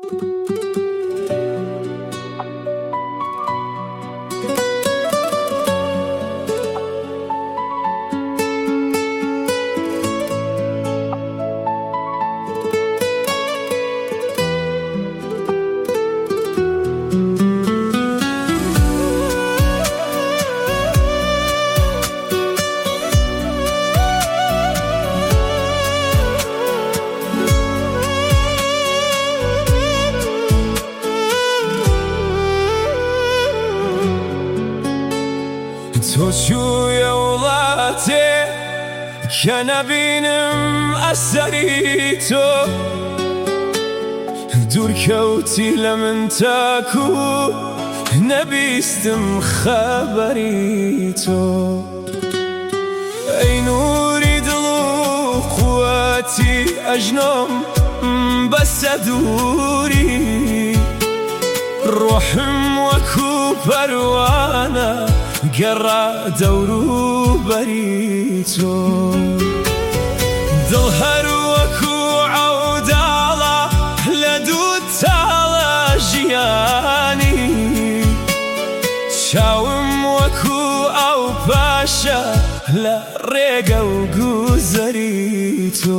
تو توی وڵاتێ کە نەبینم ئەسەری تۆ دوورکەوتی لە من تاکو نەبیستم خەبەری تۆ ئەی نووری دڵ و قووەتی ئەژنۆم بەسە دووری ڕۆحم وەکو پەروانە گەڕا دەوروبەری تۆ دڵ هەر وەکو عەوداڵە لە دوو تاڵە ژیانی چاوم وەکو ئەو پاشە لە ڕێگە و گوزەری تۆ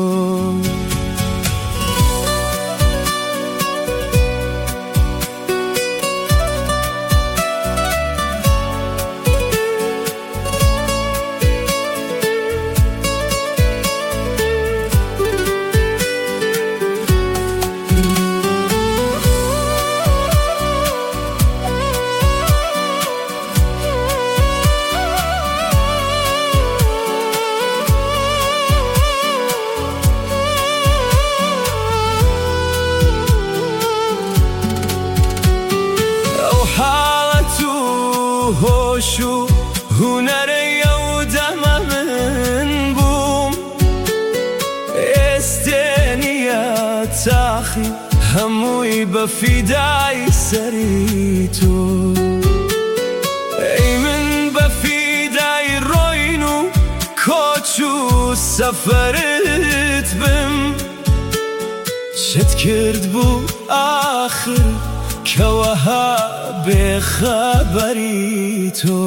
هۆش و هونەرەیە و دەمە من بووم ئێستێنیە تاخی هەمووی بە فیدای سەری تۆ ئەی من بە فیدای ڕۆین و کۆچ و سەفەرت بم چت کرد بوو ئاخر کەوەها بێخەبەری تۆ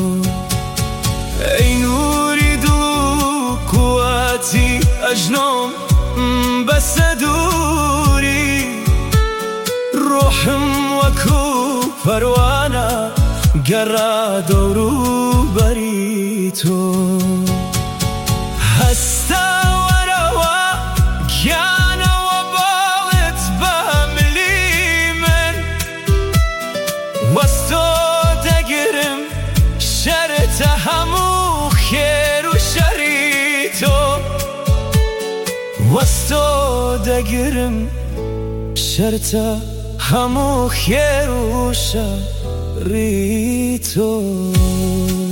ئەی نووری دڵ و قووەتی ئەژنۆم بەسە دووری ڕۆحم وەکو پەروانە گەڕا دەوروبەری تۆ هەستە وەرەوە گیانەوە باڵت بە ملی من وەستۆ دەگرم شەرتە هەموو خێر و شەری تۆ وەستۆ دەگرم شەرتە هەموو خێر و شەری تۆ